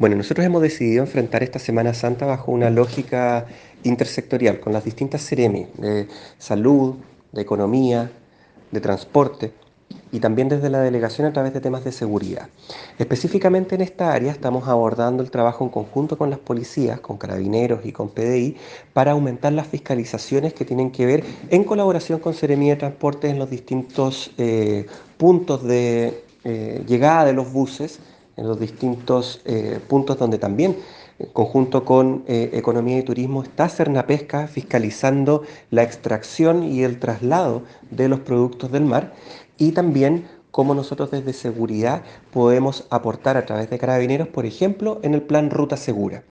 Bueno, nosotros hemos decidido enfrentar esta Semana Santa bajo una lógica intersectorial con las distintas Seremi de salud, de economía, de transporte y también desde la delegación a través de temas de seguridad. Específicamente en esta área estamos abordando el trabajo en conjunto con las policías, con carabineros y con PDI para aumentar las fiscalizaciones que tienen que ver en colaboración con Seremi de Transporte en los distintos puntos de llegada de los buses, en los distintos puntos donde también, en conjunto con Economía y Turismo, está Cernapesca fiscalizando la extracción y el traslado de los productos del mar y también cómo nosotros desde seguridad podemos aportar a través de carabineros, por ejemplo, en el plan Ruta Segura.